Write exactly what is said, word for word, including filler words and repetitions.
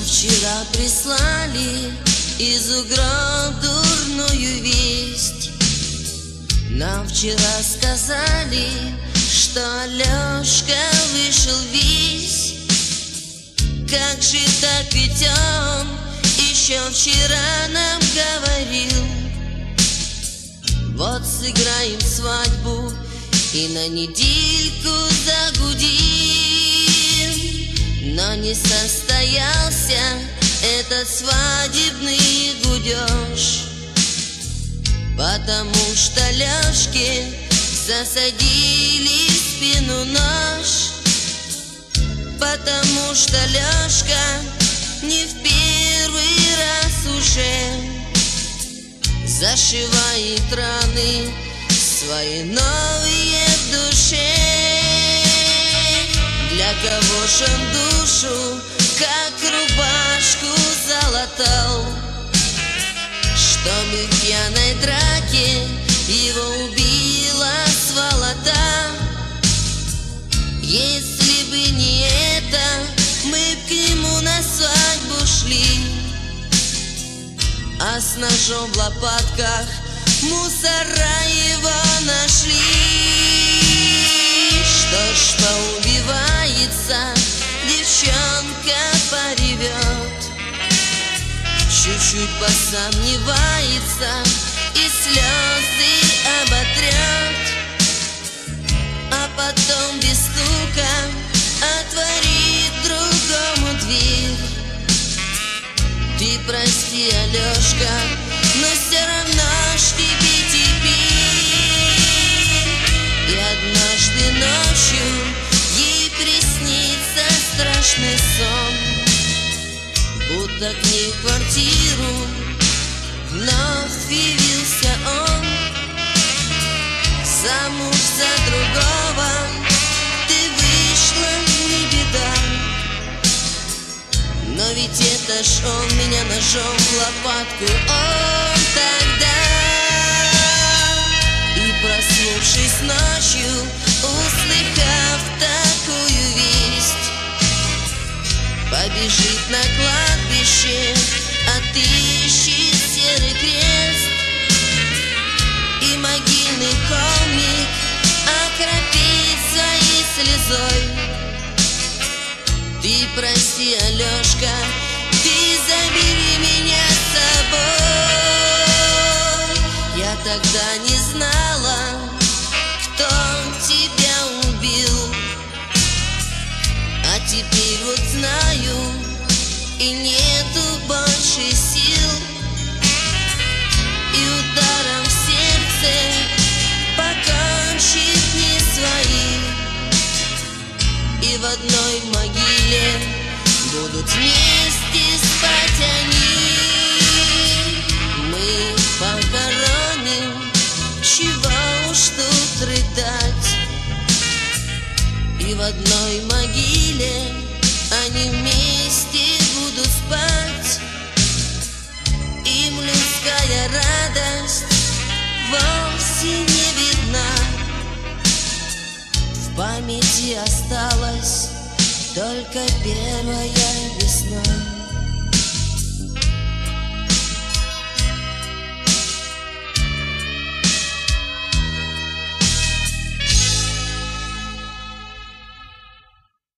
Вчера прислали из угров дурную весть. Нам вчера сказали, что Алешка вышел весь. Как же так, ведь он еще вчера нам говорил: вот сыграем свадьбу и на недельку загудим. Но не состоялся этот свадебный гудеж, потому что Лёшке засадили в спину нож. Потому что Лёшка не в первый раз уже зашивает раны свои новые в душе. Для кого ж он душу, как рубашку, залатал, чтобы в пьяной драке его убила сволота. Если бы не это, мы б к нему на свадьбу шли, а с ножом в лопатках мусора его нашли. Что ж, поубивается, девчонка поревет, чуть-чуть посомневается и слезы оботрет, а потом без стука отворит другому дверь. Ты прости, Алешка, но все равно ж тебе теперь. И однажды ночью ей приснится страшный сон, будто к ней в квартиру вновь явился он. Замуж за другого ты вышла, не беда, но ведь это ж он меня ножом в лопатку, он тогда. И проснувшись ночью, услыхав такую весть, побежит на кладбище, отыщет серый крест и могильный холмик окропит своей слезой. Ты прости, Алешка, ты забери меня с собой. Я тогда не знала, кто тебя убил, а теперь вот знаю, и нету больше сил. И ударом в сердце покончит не свои, и в одной могиле будут вместе спать они. Мы похороним, чего уж тут рыдать, и в одной могиле они вместе будут спать. Им людская радость вовсе не видна, в памяти осталась только первая весна.